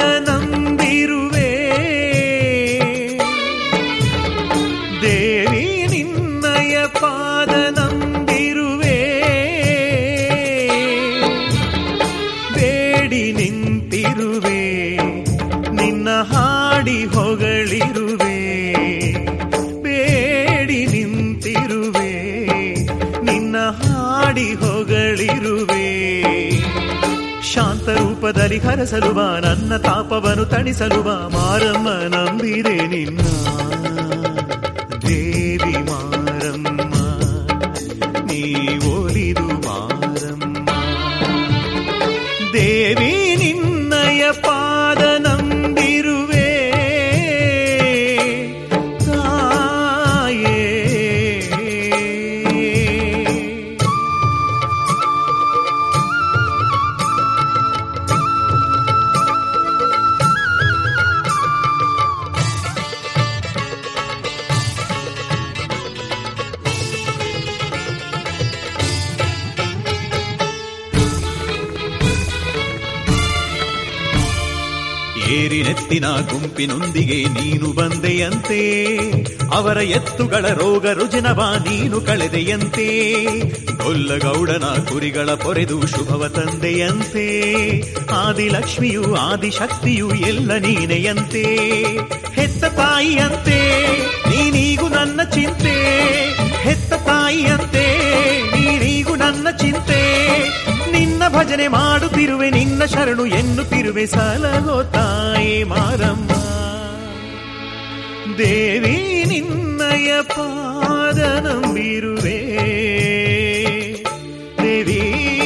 ನಂಬಿರುವೆ ದೇವಿ ನಿನ್ನಯ ಪಾದ ನಂಬಿರುವೆ ಬೇಡಿ ನಿಂತಿರುವೆ ನಿನ್ನ ಹಾಡಿ ಹೊಗಳಿರುವೆ ಬೇಡಿ ನಿಂತಿರುವೆ ನಿನ್ನ ಹಾಡಿ ಹೊಗಳಿರುವೆ ಶಾಂತ ರೂಪದಲ್ಲಿ ಹರಸಲು ಬಾ ನನ್ನ ತಾಪವನ್ನು ತಣಿಸಲು ಬಾ ಮಾರಮ್ಮ ನಂಬಿದೆ ನಿನ್ನ ದೇವಿ ಮಾರಮ್ಮ ನೀ ಒಲಿದು ಮಾರಮ್ಮ ದೇವಿ ನಿನ್ನಯ ಪಾದ ನಂಬಿರುವೆ ತಾಯೇ ಏರಿನೆತ್ತಿನ ಗುಂಪಿನೊಂದಿಗೆ ನೀನು ಬಂದೆಯಂತೆ ಅವರ ಎತ್ತುಗಳ ರೋಗ ರುಜಿನವ ನೀನು ಕಳೆದೆಯಂತೆ ಗೊಲ್ಲಗೌಡನ ಕುರಿಗಳ ಪೊರೆದು ಶುಭವ ತಂದೆಯಂತೆ ಆದಿಲಕ್ಷ್ಮಿಯು ಆದಿಶಕ್ತಿಯು ಎಲ್ಲ ನೀನೆಯಂತೆ ಹೆತ್ತ ತಾಯಿಯಂತೆ ನೀನೀಗೂ ನನ್ನ ಚಿಂತೆ ಹೆತ್ತ ತಾಯಿಯಂತೆ ನೀನೀಗೂ ನನ್ನ ಚಿಂತೆ ನಿನ್ನ ಭಜನೆ ಮಾಡುತ್ತಿರುವೆ ನಿನ್ನ ಶರಣು ಎನ್ನುತ್ತಿರುವೆ ಸಲಹೋ ತಾಯೇ ಮಾರಮ್ಮ ದೇವಿ ನಿನ್ನಯ ಪಾದ ನಂಬಿರುವೆ ದೇವಿ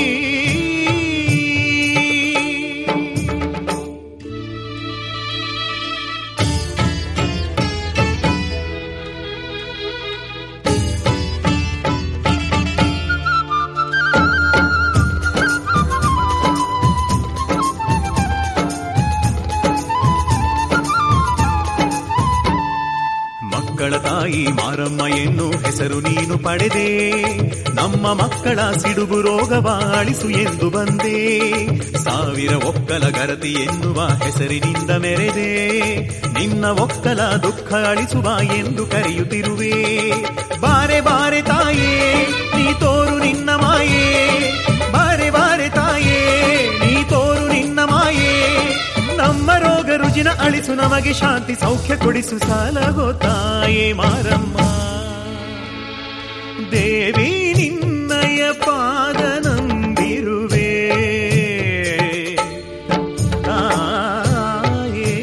ಮಕ್ಕಳ ತಾಯಿ ಮಾರಮ್ಮ ಎನ್ನು ಹೆಸರು ನೀನು ಪಡೆದೆ ನಮ್ಮ ಮಕ್ಕಳ ಸಿಡುಬು ರೋಗವ ಅಳಿಸು ಎಂದು ಬಂದೆ ಸಾವಿರ ಒಕ್ಕಲ ಗರತಿ ಎನ್ನುವ ಹೆಸರಿನಿಂದ ಮೆರೆದೆ ನಿನ್ನ ಒಕ್ಕಲ ದುಃಖ ಅಳಿಸುವ ಎಂದು ಕರೆಯುತ್ತಿರುವೆ ಬಾರೆ ಬಾರೆ ತಾಯೇ ನೀ ತೋರು ನಿನ್ನ ಮಾಯೇ ಬಾರೆ ಬಾರೆ ತಾಯೇ ನೀ ತೋರು ನಿನ್ನ ಮಾಯೇ ನಮ್ಮ ರೋಗ ರುಜಿನ ಅಳಿಸು ನಮಗೆ ಶಾಂತಿ ಸೌಖ್ಯ ಕೊಡಿಸು ಸಾಲಗೋ ತಾಯೇ ಮಾರಮ್ಮ ದೇವಿ ನಿನ್ನಯ ಪಾದ ನಂಬಿರುವೆ ತಾಯೇ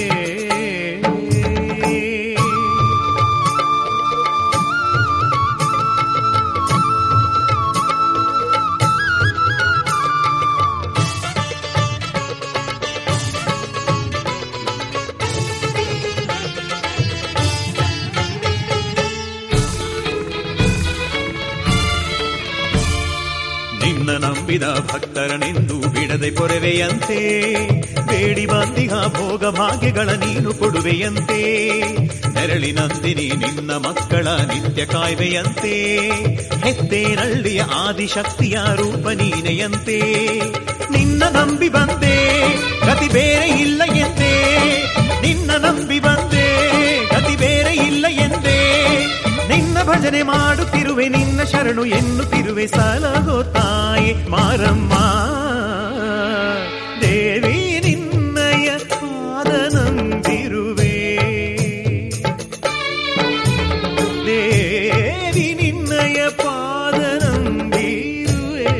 ನಿನ್ನ ನಂಬಿದ ಭಕ್ತರನೆಂದು ಬಿಡದೆ ಪೊರೆವೆಯಂತೆ ಬೇಡಿ ಬಂದಿಗ ಭೋಗ ಭಾಗ್ಯಗಳ ನೀನು ಕೊಡುವೆಯಂತೆ ನೆರಳಿನಂದಿನಿ ನಿನ್ನ ಮಕ್ಕಳ ನಿತ್ಯ ಕಾಯ್ವೆಯಂತೆ ಹೆತ್ತೇನಳ್ಳಿಯ ಆದಿಶಕ್ತಿಯ ರೂಪ ನೀನೆಯಂತೆ ನಿನ್ನ ನಂಬಿ ಬಂದೆ ಗತಿ ಬೇರೆ ಇಲ್ಲ ಎಂದೇ ನಿನ್ನ ನಂಬಿ ಬಂದೆ ಗತಿ ಬೇರೆ ಇಲ್ಲ ಎಂದೇ ನಿನ್ನ ಭಜನೆ ಮಾಡುತ್ತಿರುವೆ ನಿನ್ನ ಶರಣು ಎನ್ನುತ್ತಿರುವೆ ಸಲಹೋ ತಾಯೇ ಮಾರಮ್ಮ ದೇವಿ ನಿನ್ನಯ ಪಾದ ನಂಬಿರುವೆ ದೇವಿ ನಿನ್ನಯ ಪಾದ ನಂಬಿರುವೆ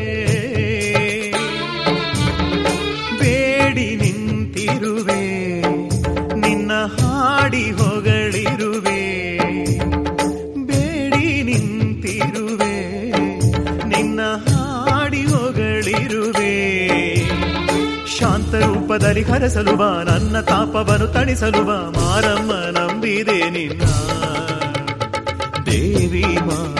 ಬೇಡಿ ನಿಂತಿರುವೆ ನಿನ್ನ ಹಾಡಿ ಹೊಗಳಿರುವೆ ನಿಂತಿರುವೆ ನಿನ್ನ ಹಾಡಿ ಹೊಗಳಿರುವೆ ಶಾಂತ ರೂಪದಲ್ಲಿ ಹರಸಲು ಬಾ ನನ್ನ ತಾಪವನ್ನು ತಣಿಸಲು ಬಾ ಮಾರಮ್ಮ ನಂಬಿದೆ ನಿನ್ನ ದೇವಿ ಮಾ